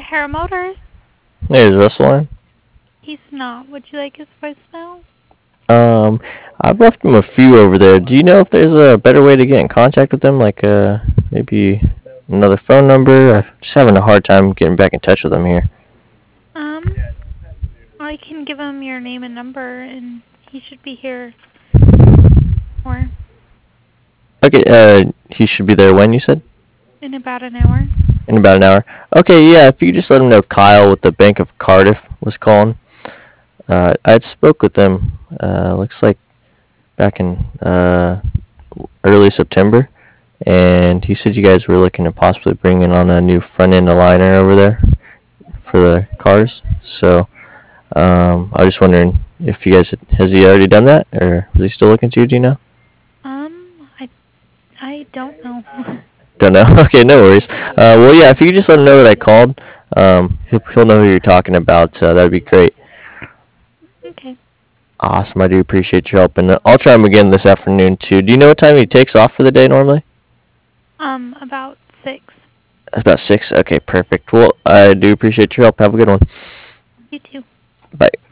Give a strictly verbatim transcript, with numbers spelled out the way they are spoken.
Hera Motors. Hey, is Russell in? He's not. Would you like his voicemail? Um, I've left him a few over there. Do you know if there's a better way to get in contact with them? Like, uh, maybe another phone number? I'm just having a hard time getting back in touch with them here. Um, I can give him your name and number, and he should be here. Or Okay, uh, he should be there when you said? in about an hour. In about an hour. Okay, yeah, if you could just let him know Kyle with the Bank of Cardiff was calling. Uh, I'd spoke with them, uh, looks like back in, uh, early September, and he said you guys were looking to possibly bring in on a new front end aligner over there for the cars. So, um, I was just wondering if you guys, has he already done that, or is he still looking to you, do you know? Um, I, I don't know. Don't know. Okay, no worries. Uh, well, yeah, if you could just let him know that I called, um, he'll, he'll know who you're talking about. Uh, that'd be great. Okay. Awesome. I do appreciate your help, and uh, I'll try him again this afternoon too. Do you know what time he takes off for the day normally? Um, about six. About six. Okay, perfect. Well, I do appreciate your help. Have a good one. You too. Bye.